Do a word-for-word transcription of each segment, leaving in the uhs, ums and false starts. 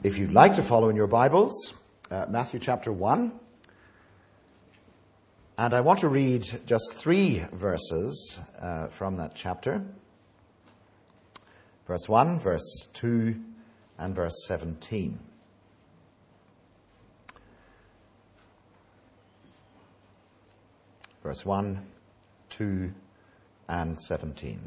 If you'd like to follow in your Bibles, uh, Matthew chapter one. And I want to read just three verses uh, from that chapter. Verse one, verse two, and verse seventeen. Verse one, two, and seventeen.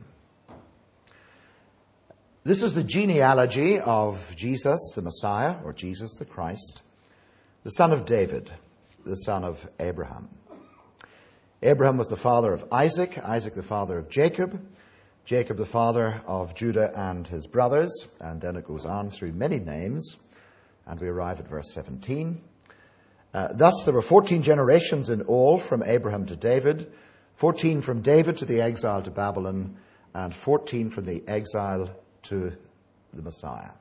This is the genealogy of Jesus the Messiah, or Jesus the Christ, the son of David, the son of Abraham. Abraham was the father of Isaac, Isaac the father of Jacob, Jacob the father of Judah and his brothers, and then it goes on through many names, and we arrive at verse seventeen. Uh, Thus there were fourteen generations in all from Abraham to David, fourteen from David to the exile to Babylon, and fourteen from the exile to the Messiah.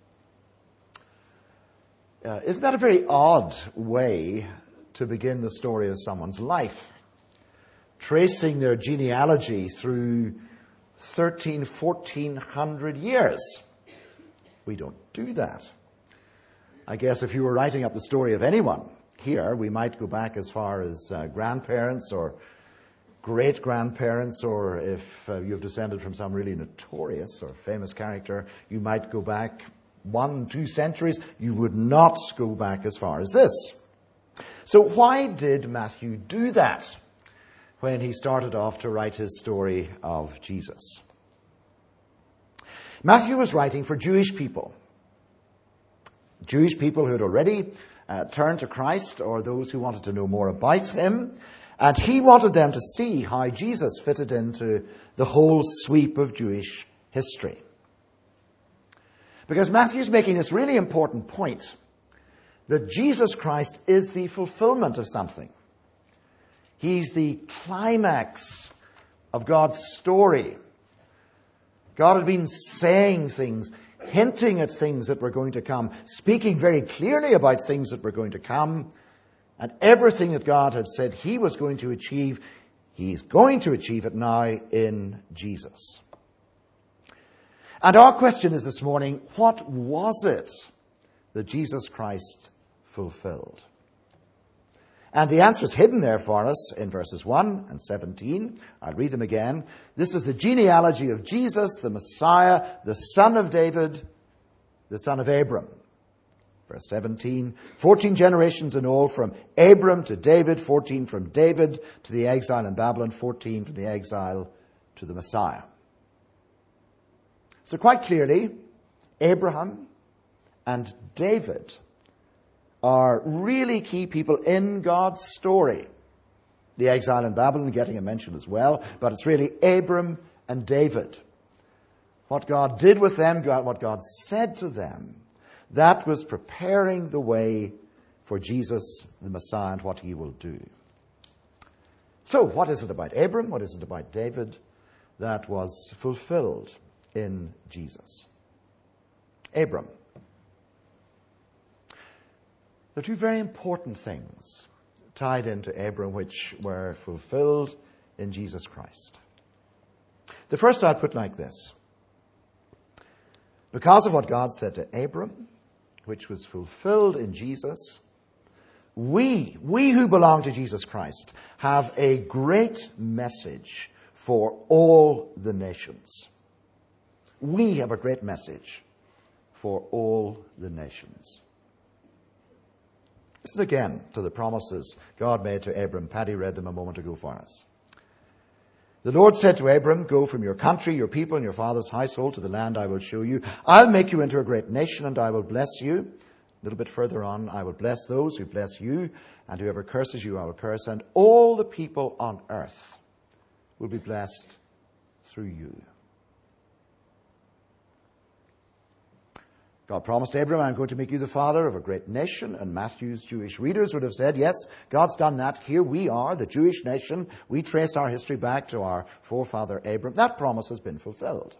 Uh, isn't that a very odd way to begin the story of someone's life? Tracing their genealogy through thirteen, fourteen hundred years. We don't do that. I guess if you were writing up the story of anyone here, we might go back as far as uh, grandparents or great-grandparents, or if uh, you've descended from some really notorious or famous character, you might go back one, two centuries. You would not go back as far as this. So why did Matthew do that when he started off to write his story of Jesus? Matthew was writing for Jewish people. Jewish people who had already uh, turned to Christ, or those who wanted to know more about him. And he wanted them to see how Jesus fitted into the whole sweep of Jewish history. Because Matthew's making this really important point, that Jesus Christ is the fulfillment of something. He's the climax of God's story. God had been saying things, hinting at things that were going to come, speaking very clearly about things that were going to come. And everything that God had said he was going to achieve, he's going to achieve it now in Jesus. And our question is this morning, what was it that Jesus Christ fulfilled? And the answer is hidden there for us in verses one and seventeen. I'll read them again. This is the genealogy of Jesus, the Messiah, the son of David, the son of Abram. Verse seventeen, fourteen generations in all from Abram to David, fourteen from David to the exile in Babylon, fourteen from the exile to the Messiah. So quite clearly, Abraham and David are really key people in God's story. The exile in Babylon getting a mention as well, but it's really Abram and David. What God did with them, God, what God said to them, that was preparing the way for Jesus, the Messiah, and what he will do. So, what is it about Abram? What is it about David that was fulfilled in Jesus? Abram. There are two very important things tied into Abram which were fulfilled in Jesus Christ. The first I'd put like this. Because of what God said to Abram, which was fulfilled in Jesus, we, we who belong to Jesus Christ, have a great message for all the nations. We have a great message for all the nations. Listen again to the promises God made to Abram. Paddy read them a moment ago for us. The Lord said to Abram, "Go from your country, your people, and your father's household to the land I will show you. I'll make you into a great nation, and I will bless you." A little bit further on, "I will bless those who bless you, and whoever curses you I will curse, and all the people on earth will be blessed through you." God promised Abram, "I'm going to make you the father of a great nation." And Matthew's Jewish readers would have said, yes, God's done that. Here we are, the Jewish nation. We trace our history back to our forefather Abram. That promise has been fulfilled.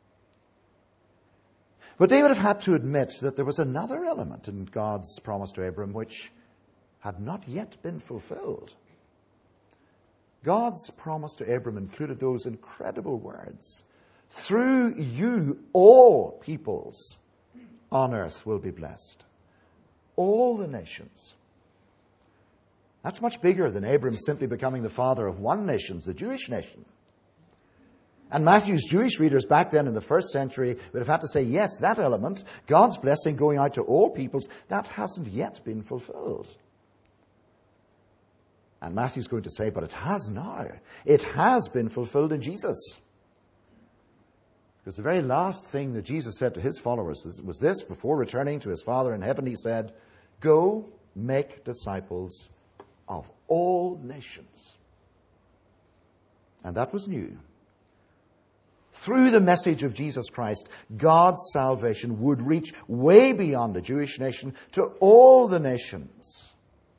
But they would have had to admit that there was another element in God's promise to Abram which had not yet been fulfilled. God's promise to Abram included those incredible words, "Through you all peoples on earth will be blessed. All the nations. That's much bigger than Abram simply becoming the father of one nation, the Jewish nation. And Matthew's Jewish readers back then in the first century would have had to say, yes, that element, God's blessing going out to all peoples, that hasn't yet been fulfilled. And Matthew's going to say, but it has now. It has been fulfilled in Jesus. Because the very last thing that Jesus said to his followers was this: before returning to his Father in heaven, he said, go make disciples of all nations. And that was new. Through the message of Jesus Christ, God's salvation would reach way beyond the Jewish nation to all the nations.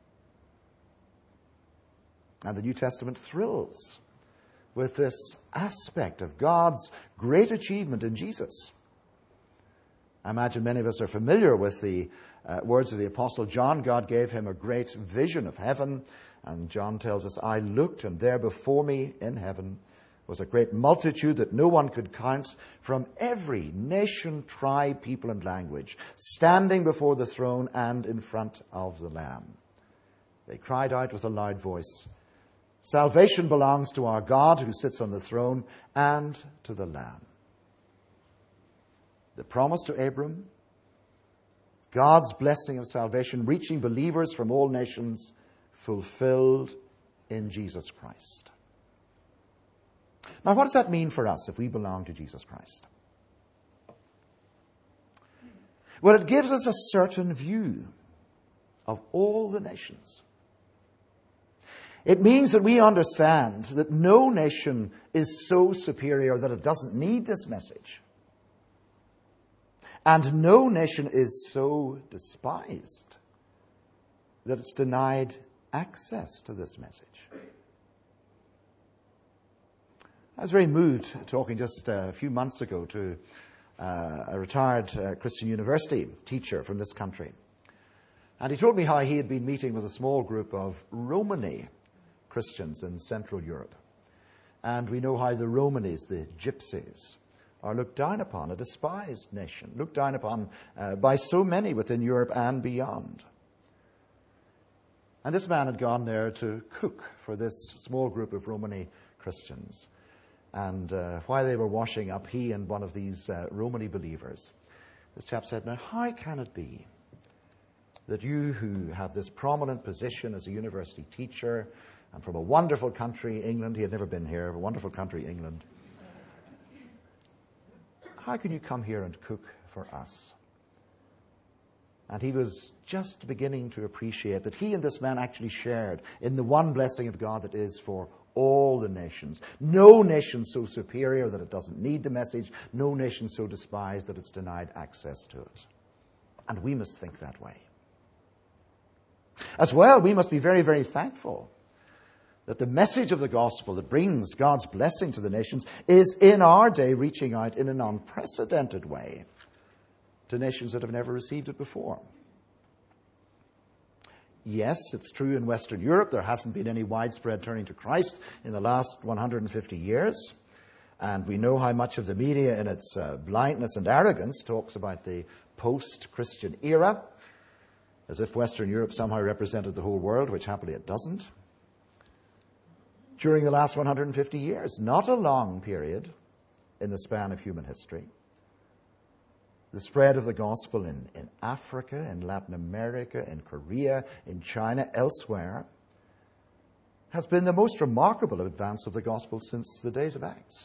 And the New Testament thrills with this aspect of God's great achievement in Jesus. I imagine many of us are familiar with the uh, words of the Apostle John. God gave him a great vision of heaven. And John tells us, I looked, and there before me in heaven was a great multitude that no one could count, from every nation, tribe, people, and language, standing before the throne and in front of the Lamb. They cried out with a loud voice, salvation belongs to our God who sits on the throne and to the Lamb. The promise to Abram, God's blessing of salvation reaching believers from all nations, fulfilled in Jesus Christ. Now, what does that mean for us if we belong to Jesus Christ? Well, it gives us a certain view of all the nations. It means that we understand that no nation is so superior that it doesn't need this message. And no nation is so despised that it's denied access to this message. I was very moved talking just a few months ago to uh, a retired uh, Christian university teacher from this country. And he told me how he had been meeting with a small group of Romani Christians in Central Europe. And we know how the Romanis, the gypsies, are looked down upon, a despised nation, looked down upon uh, by so many within Europe and beyond. And this man had gone there to cook for this small group of Romani Christians. And uh, while they were washing up, he and one of these uh, Romani believers, this chap said, now how can it be that you who have this prominent position as a university teacher and from a wonderful country, England, he had never been here, a wonderful country, England, how can you come here and cook for us? And he was just beginning to appreciate that he and this man actually shared in the one blessing of God that is for all the nations. No nation so superior that it doesn't need the message. No nation so despised that it's denied access to it. And we must think that way. As well, we must be very, very thankful that the message of the gospel that brings God's blessing to the nations is in our day reaching out in an unprecedented way to nations that have never received it before. Yes, it's true in Western Europe there hasn't been any widespread turning to Christ in the last one hundred fifty years. And we know how much of the media in its uh, blindness and arrogance talks about the post-Christian era, as if Western Europe somehow represented the whole world, which happily it doesn't. During the last one hundred fifty years, not a long period in the span of human history, the spread of the gospel in, in Africa, in Latin America, in Korea, in China, elsewhere, has been the most remarkable advance of the gospel since the days of Acts.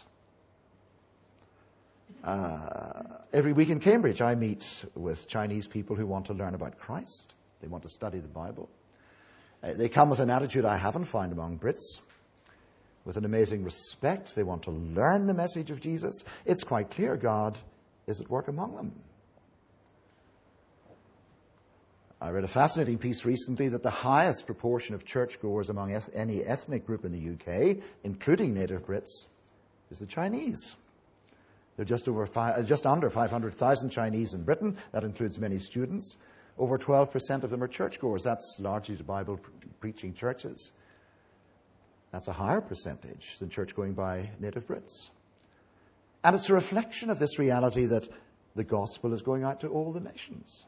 Uh, every week in Cambridge, I meet with Chinese people who want to learn about Christ. They want to study the Bible. Uh, they come with an attitude I haven't found among Brits, with an amazing respect. They want to learn the message of Jesus. It's quite clear God is at work among them. I read a fascinating piece recently that the highest proportion of churchgoers among eth- any ethnic group in the U K, including native Brits, is the Chinese. There are just over five, just under five hundred thousand Chinese in Britain. That includes many students. Over twelve percent of them are churchgoers. That's largely the Bible pre- preaching churches. That's a higher percentage than church going by native Brits. And it's a reflection of this reality that the gospel is going out to all the nations.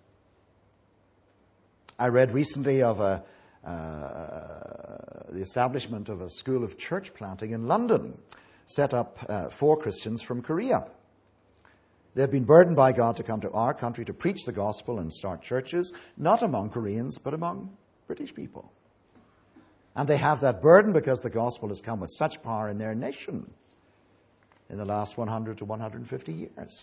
I read recently of a, uh, the establishment of a school of church planting in London, set up uh, for Christians from Korea. They've been burdened by God to come to our country to preach the gospel and start churches, not among Koreans, but among British people. And they have that burden because the gospel has come with such power in their nation in the last one hundred to one hundred fifty years.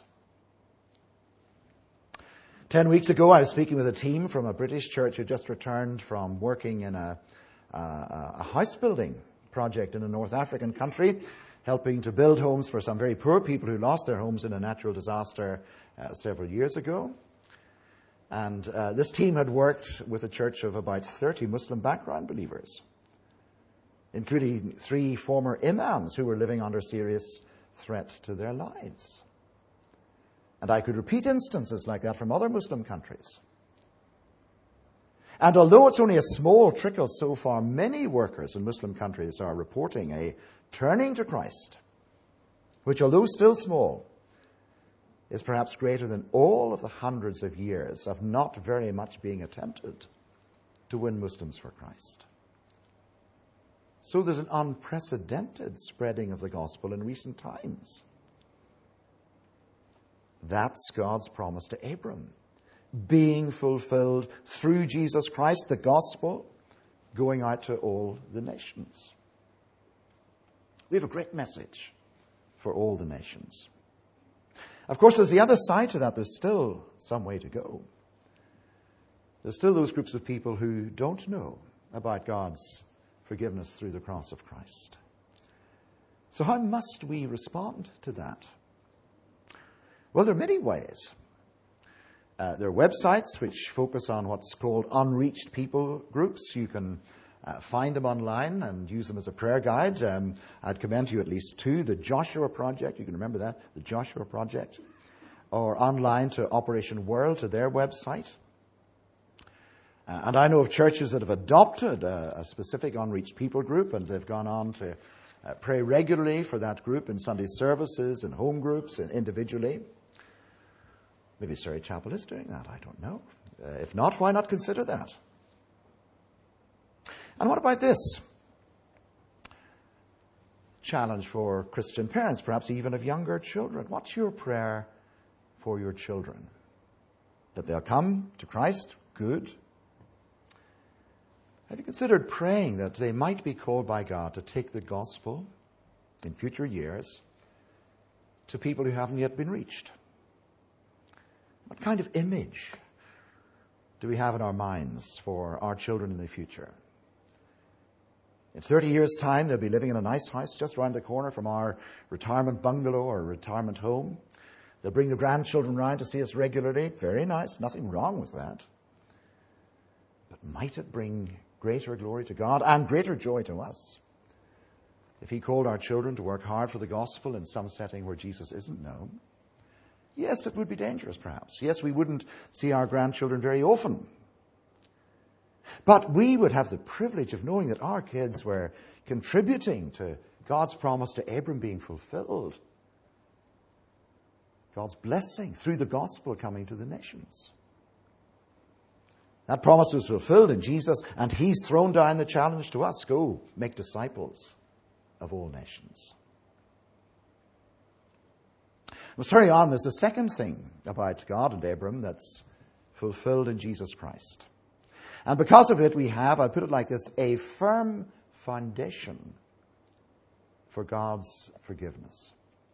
Ten weeks ago, I was speaking with a team from a British church who just returned from working in a, a, a house building project in a North African country, helping to build homes for some very poor people who lost their homes in a natural disaster uh, several years ago. And uh, this team had worked with a church of about thirty Muslim background believers, including three former imams who were living under serious threat to their lives. And I could repeat instances like that from other Muslim countries. And although it's only a small trickle so far, many workers in Muslim countries are reporting a turning to Christ, which, although still small, is perhaps greater than all of the hundreds of years of not very much being attempted to win Muslims for Christ. So there's an unprecedented spreading of the gospel in recent times. That's God's promise to Abram, being fulfilled through Jesus Christ, the gospel going out to all the nations. We have a great message for all the nations. Of course, there's the other side to that. There's still some way to go. There's still those groups of people who don't know about God's forgiveness through the cross of Christ. So how must we respond to that? Well, there are many ways. Uh, there are websites which focus on what's called unreached people groups. You can uh, find them online and use them as a prayer guide. Um, I'd commend you at least two. The Joshua Project, you can remember that, the Joshua Project. Or online to Operation World, to their website. Uh, and I know of churches that have adopted a, a specific unreached people group, and they've gone on to uh, pray regularly for that group in Sunday services and home groups and individually. Maybe Surrey Chapel is doing that, I don't know. Uh, if not, why not consider that? And what about this? Challenge for Christian parents, perhaps even of younger children. What's your prayer for your children? That they'll come to Christ? Good. Have you considered praying that they might be called by God to take the gospel in future years to people who haven't yet been reached? What kind of image do we have in our minds for our children in the future? In thirty years' time, they'll be living in a nice house just around the corner from our retirement bungalow or retirement home. They'll bring the grandchildren round to see us regularly. Very nice. Nothing wrong with that. But might it bring greater glory to God and greater joy to us if He called our children to work hard for the gospel in some setting where Jesus isn't known? Yes, it would be dangerous, perhaps. Yes, we wouldn't see our grandchildren very often. But we would have the privilege of knowing that our kids were contributing to God's promise to Abram being fulfilled. God's blessing through the gospel coming to the nations. That promise was fulfilled in Jesus, and He's thrown down the challenge to us. Go, make disciples of all nations. Let's hurry on. There's a second thing about God and Abram that's fulfilled in Jesus Christ. And because of it, we have, I put it like this, a firm foundation for God's forgiveness.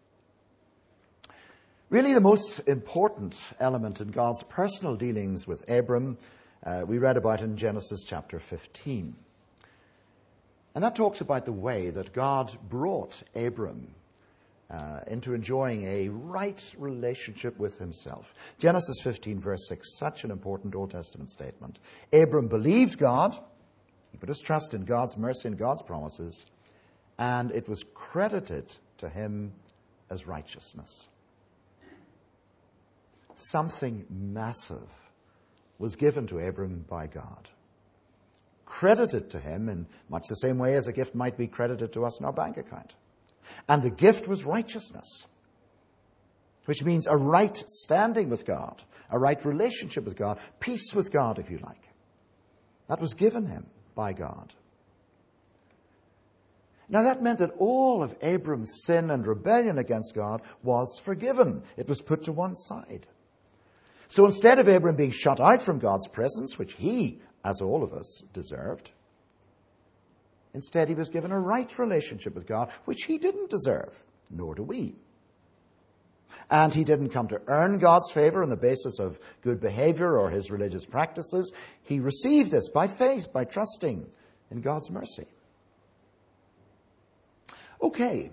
Really, the most important element in God's personal dealings with Abram, uh, we read about in Genesis chapter fifteen. And that talks about the way that God brought Abram Uh, into enjoying a right relationship with Himself. Genesis fifteen, verse six, such an important Old Testament statement. Abram believed God, he put his trust in God's mercy and God's promises, and it was credited to him as righteousness. Something massive was given to Abram by God. Credited to him in much the same way as a gift might be credited to us in our bank account. And the gift was righteousness. which means a right standing with God, a right relationship with God, peace with God, if you like. That was given him by God. Now that meant that all of Abram's sin and rebellion against God was forgiven. It was put to one side. So instead of Abram being shut out from God's presence, which he, as all of us, deserved, instead he was given a right relationship with God, which he didn't deserve, nor do we. And he didn't come to earn God's favor on the basis of good behavior or his religious practices. He received this by faith, by trusting in God's mercy. Okay.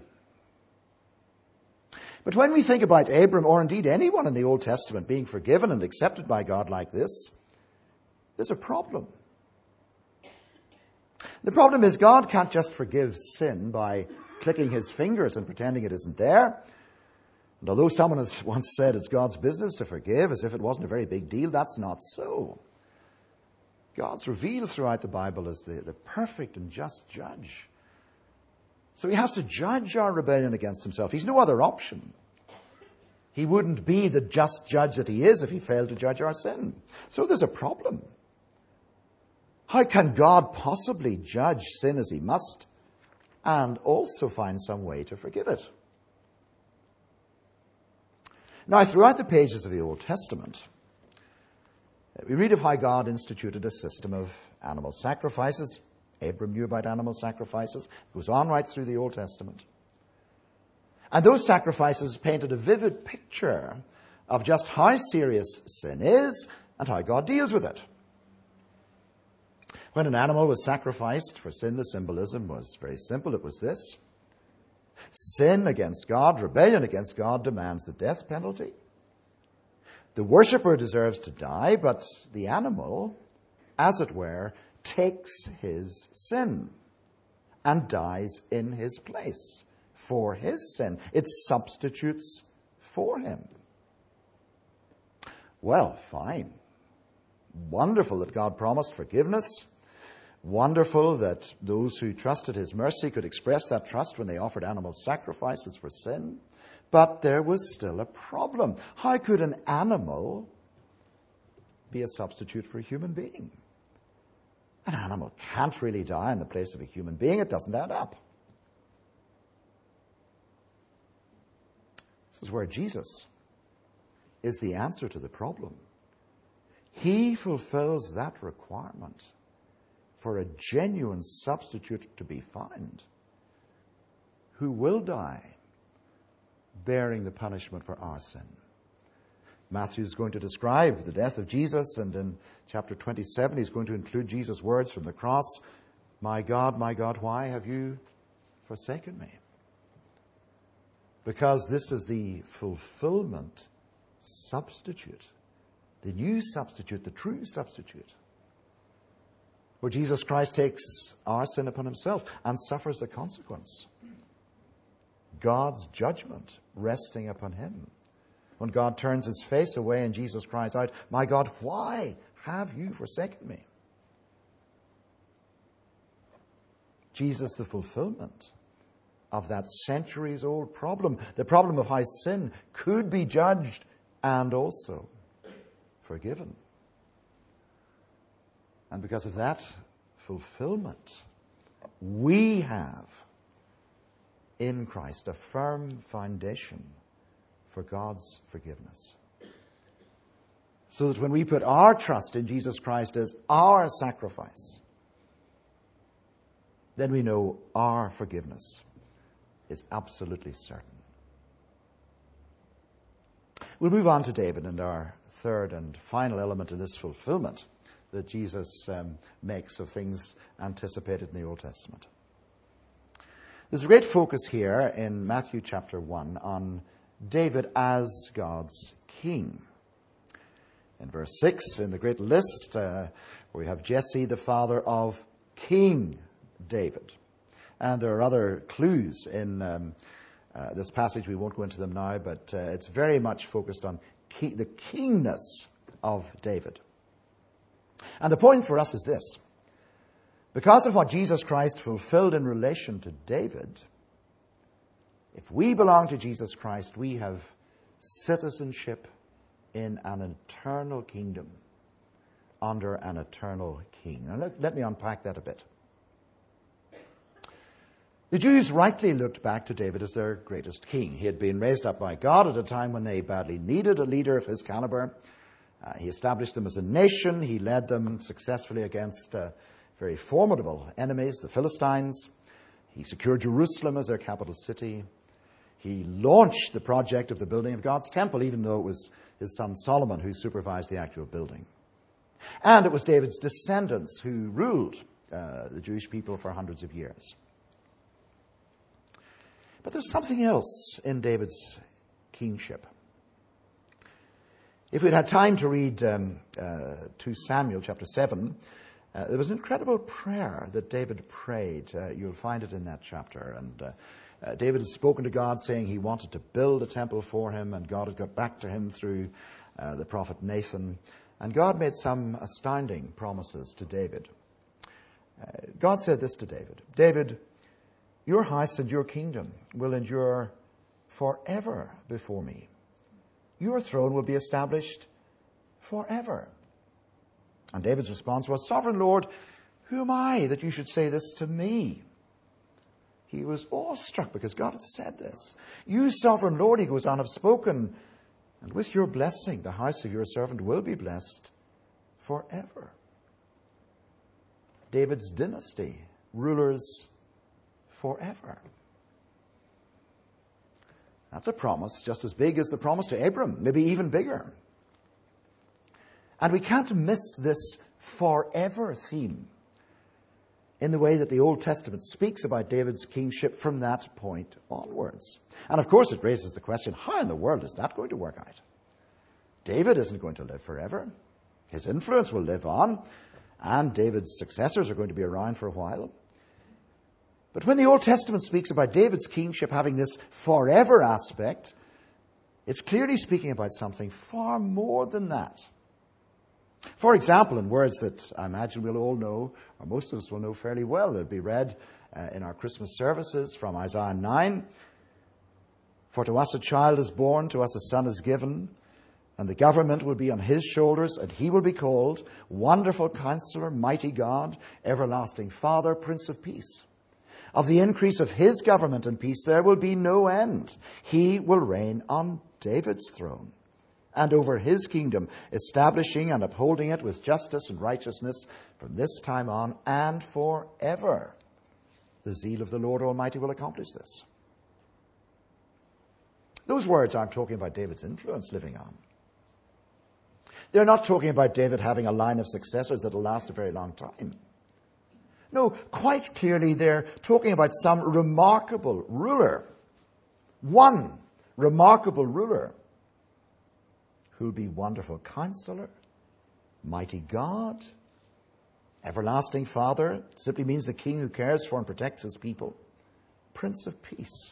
But when we think about Abram, or indeed anyone in the Old Testament, being forgiven and accepted by God like this, there's a problem. The problem is God can't just forgive sin by clicking his fingers and pretending it isn't there. And although someone has once said it's God's business to forgive as if it wasn't a very big deal, that's not so. God's revealed throughout the Bible as the, the perfect and just judge. So he has to judge our rebellion against himself. He's no other option. He wouldn't be the just judge that he is if he failed to judge our sin. So there's a problem. How can God possibly judge sin as he must and also find some way to forgive it? Now, throughout the pages of the Old Testament, we read of how God instituted a system of animal sacrifices. Abram knew about animal sacrifices. It goes on right through the Old Testament. And those sacrifices painted a vivid picture of just how serious sin is and how God deals with it. When an animal was sacrificed for sin, the symbolism was very simple. It was this: sin against God, rebellion against God, demands the death penalty. The worshipper deserves to die, but the animal, as it were, takes his sin and dies in his place for his sin. It substitutes for him. Well, fine. Wonderful that God promised forgiveness. Wonderful that those who trusted his mercy could express that trust when they offered animal sacrifices for sin. But there was still a problem. How could an animal be a substitute for a human being? An animal can't really die in the place of a human being. It doesn't add up. This is where Jesus is the answer to the problem. He fulfills that requirement for a genuine substitute to be found who will die bearing the punishment for our sin. Matthew is going to describe the death of Jesus, and in chapter twenty-seven he's going to include Jesus' words from the cross: "My God, my God, why have you forsaken me?" Because this is the fulfillment substitute, the new substitute, the true substitute, where Jesus Christ takes our sin upon himself and suffers the consequence. God's judgment resting upon him. When God turns his face away and Jesus cries out, "My God, why have you forsaken me?" Jesus, the fulfillment of that centuries-old problem, the problem of how sin could be judged and also forgiven. And because of that fulfillment, we have in Christ a firm foundation for God's forgiveness. So that when we put our trust in Jesus Christ as our sacrifice, then we know our forgiveness is absolutely certain. We'll move on to David and our third and final element of this fulfillment that Jesus um, makes of things anticipated in the Old Testament. There's a great focus here in Matthew chapter one on David as God's king. In verse six, in the great list, uh, we have Jesse, the father of King David. And there are other clues in um, uh, this passage. We won't go into them now, but uh, it's very much focused on ki- the kingness of David. And the point for us is this: because of what Jesus Christ fulfilled in relation to David, if we belong to Jesus Christ, we have citizenship in an eternal kingdom under an eternal king. Now let, let me unpack that a bit. The Jews rightly looked back to David as their greatest king. He had been raised up by God at a time when they badly needed a leader of his caliber. Uh, he established them as a nation. He led them successfully against uh, very formidable enemies, the Philistines. He secured Jerusalem as their capital city. He launched the project of the building of God's temple, even though it was his son Solomon who supervised the actual building. And it was David's descendants who ruled uh, the Jewish people for hundreds of years. But there's something else in David's kingship. If we'd had time to read um, uh, Second Samuel chapter seven, uh, there was an incredible prayer that David prayed. Uh, you'll find it in that chapter. And uh, uh, David had spoken to God saying he wanted to build a temple for him, and God had got back to him through uh, the prophet Nathan. And God made some astounding promises to David. Uh, God said this to David: David, your house and your kingdom will endure forever before me. Your throne will be established forever. And David's response was, Sovereign Lord, who am I that you should say this to me? He was awestruck because God had said this. You, Sovereign Lord, he goes on, have spoken, and with your blessing, the house of your servant will be blessed forever. David's dynasty, rulers forever. That's a promise just as big as the promise to Abram, maybe even bigger. And we can't miss this forever theme in the way that the Old Testament speaks about David's kingship from that point onwards. And of course it raises the question, how in the world is that going to work out? David isn't going to live forever. His influence will live on, and David's successors are going to be around for a while. But when the Old Testament speaks about David's kingship having this forever aspect, it's clearly speaking about something far more than that. For example, in words that I imagine we'll all know, or most of us will know fairly well, they'll be read uh, in our Christmas services from Isaiah nine. For to us a child is born, to us a son is given, and the government will be on his shoulders, and he will be called Wonderful Counselor, Mighty God, Everlasting Father, Prince of Peace. Of the increase of his government and peace there will be no end. He will reign on David's throne and over his kingdom, establishing and upholding it with justice and righteousness from this time on and forever. The zeal of the Lord Almighty will accomplish this. Those words aren't talking about David's influence living on. They're not talking about David having a line of successors that will last a very long time. No, quite clearly they're talking about some remarkable ruler. One remarkable ruler who'll be Wonderful Counselor, Mighty God, Everlasting Father. It simply means the King who cares for and protects his people. Prince of Peace.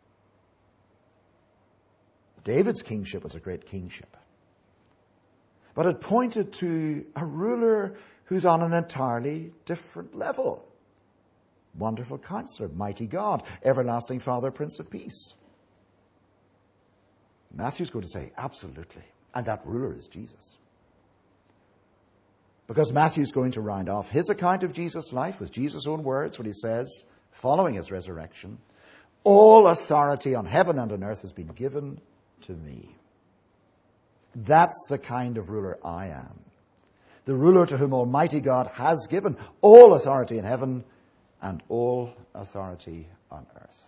David's kingship was a great kingship. But it pointed to a ruler who's on an entirely different level. Wonderful Counselor, Mighty God, Everlasting Father, Prince of Peace. Matthew's going to say, absolutely. And that ruler is Jesus. Because Matthew's going to round off his account of Jesus' life with Jesus' own words when he says, following his resurrection, all authority on heaven and on earth has been given to me. That's the kind of ruler I am. The ruler to whom Almighty God has given all authority in heaven and all authority on earth.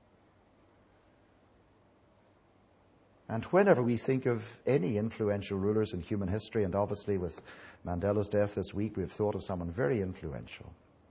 And whenever we think of any influential rulers in human history, and obviously with Mandela's death this week, we've thought of someone very influential.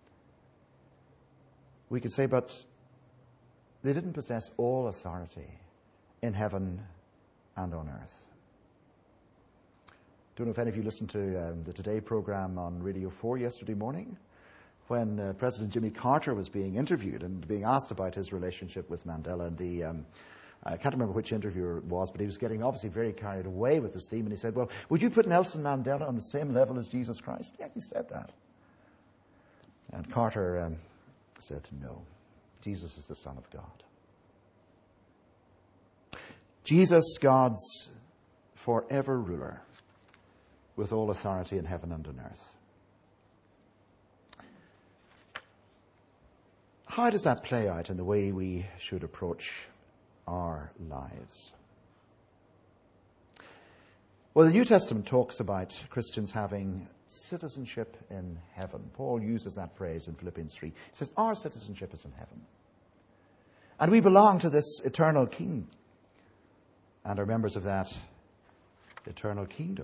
We could say, but they didn't possess all authority in heaven and on earth. I don't know if any of you listened to um, the Today program on Radio four yesterday morning when uh, President Jimmy Carter was being interviewed and being asked about his relationship with Mandela. And the um, I can't remember which interviewer it was, but he was getting obviously very carried away with this theme. And he said, well, would you put Nelson Mandela on the same level as Jesus Christ? Yeah, he said that. And Carter um, said, no, Jesus is the Son of God. Jesus, God's forever ruler, with all authority in heaven and on earth. How does that play out in the way we should approach our lives? Well, the New Testament talks about Christians having citizenship in heaven. Paul uses that phrase in Philippians three. He says, our citizenship is in heaven. And we belong to this eternal king and are members of that eternal kingdom.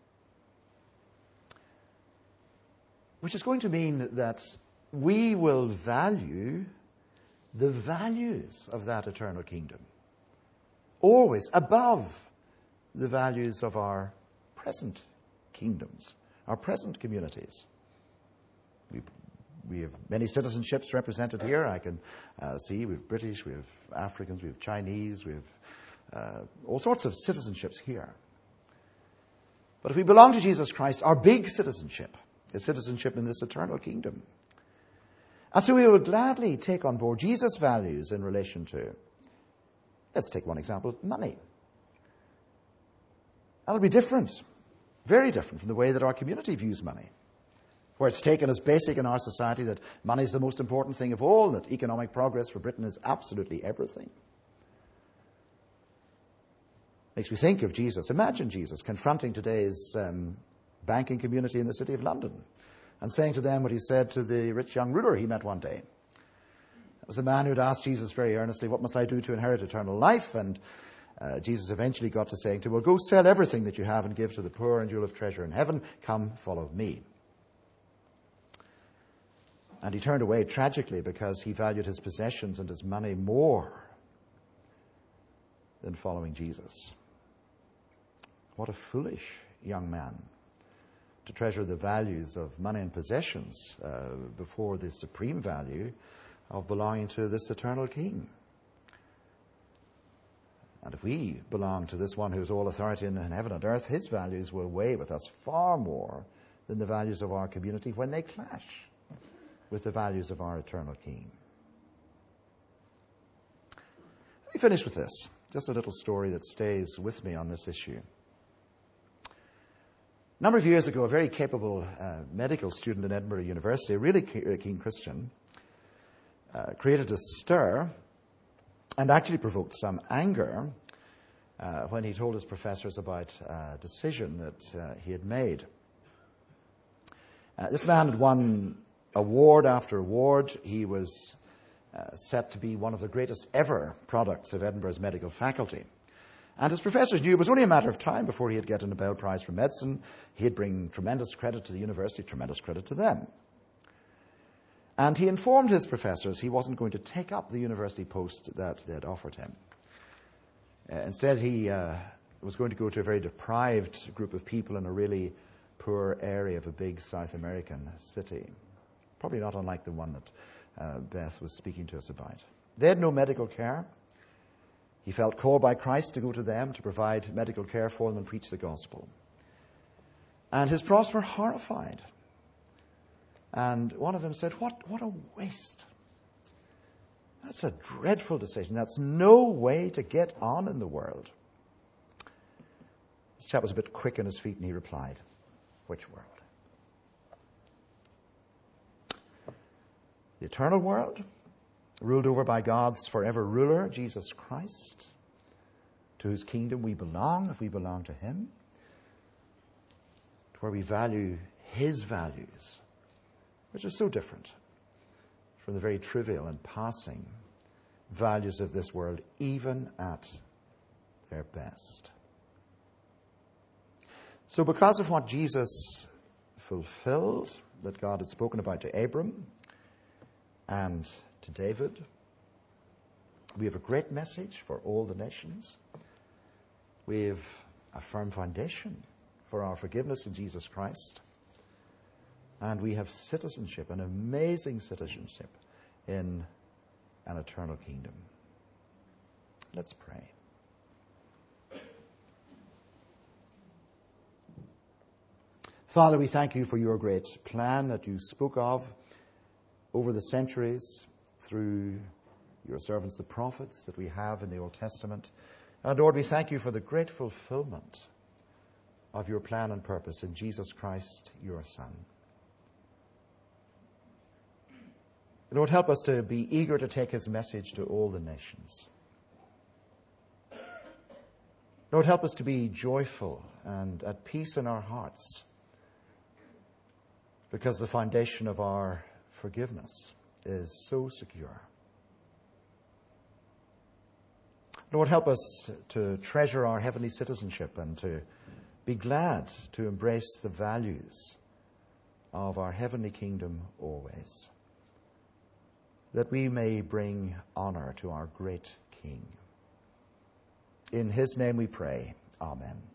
Which is going to mean that we will value the values of that eternal kingdom always above the values of our present kingdoms, our present communities. We, we have many citizenships represented here. I can uh, see we have British, we have Africans, we have Chinese, we have uh, all sorts of citizenships here. But if we belong to Jesus Christ, our big citizenship is citizenship in this eternal kingdom. And so we will gladly take on board Jesus' values in relation to, let's take one example, money. That'll be different, very different from the way that our community views money, where it's taken as basic in our society that money is the most important thing of all, that economic progress for Britain is absolutely everything. Makes me think of Jesus. Imagine Jesus confronting today's um, banking community in the city of London and saying to them what he said to the rich young ruler he met one day. It was a man who had asked Jesus very earnestly, what must I do to inherit eternal life? And Uh, Jesus eventually got to saying to him, well, go sell everything that you have and give to the poor and you'll have treasure in heaven. Come, follow me. And he turned away tragically because he valued his possessions and his money more than following Jesus. What a foolish young man to treasure the values of money and possessions uh, before the supreme value of belonging to this eternal king. And if we belong to this one who has all authority in heaven and earth, his values will weigh with us far more than the values of our community when they clash with the values of our eternal king. Let me finish with this. Just a little story that stays with me on this issue. A number of years ago, a very capable uh, medical student in Edinburgh University, a really keen Christian, uh, created a stir and actually provoked some anger uh, when he told his professors about a decision that uh, he had made. Uh, this man had won award after award. He was uh, set to be one of the greatest ever products of Edinburgh's medical faculty. And his professors knew it was only a matter of time before he'd get a Nobel Prize for Medicine. He'd bring tremendous credit to the university, tremendous credit to them. And he informed his professors he wasn't going to take up the university post that they had offered him. Uh, instead, he uh, was going to go to a very deprived group of people in a really poor area of a big South American city. Probably not unlike the one that uh, Beth was speaking to us about. They had no medical care. He felt called by Christ to go to them, to provide medical care for them and preach the gospel. And his profs were horrified. And one of them said, what, what a waste. That's a dreadful decision. That's no way to get on in the world. This chap was a bit quick on his feet and he replied, which world? The eternal world, ruled over by God's forever ruler, Jesus Christ, to whose kingdom we belong, if we belong to him, to where we value his values, which are so different from the very trivial and passing values of this world, even at their best. So because of what Jesus fulfilled, that God had spoken about to Abram and to David, we have a great message for all the nations. We have a firm foundation for our forgiveness in Jesus Christ. And we have citizenship, an amazing citizenship in an eternal kingdom. Let's pray. Father, we thank you for your great plan that you spoke of over the centuries through your servants, the prophets, that we have in the Old Testament And Lord, we thank you for the great fulfillment of your plan and purpose in Jesus Christ, your Son. Lord, help us to be eager to take his message to all the nations. Lord, help us to be joyful and at peace in our hearts, because the foundation of our forgiveness is so secure. Lord, help us to treasure our heavenly citizenship and to be glad to embrace the values of our heavenly kingdom always, that we may bring honor to our great King. In his name we pray. Amen.